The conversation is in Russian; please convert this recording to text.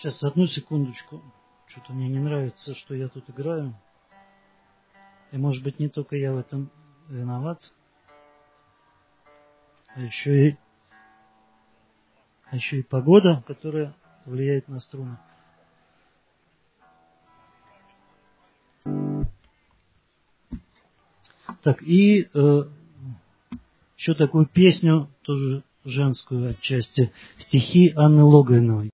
Сейчас, одну секундочку. Что-то мне не нравится, что я тут играю. И может быть не только я в этом виноват. А еще и погода, которая влияет на струны. Так, и еще такую песню, тоже женскую отчасти, стихи Анны Логвиновой.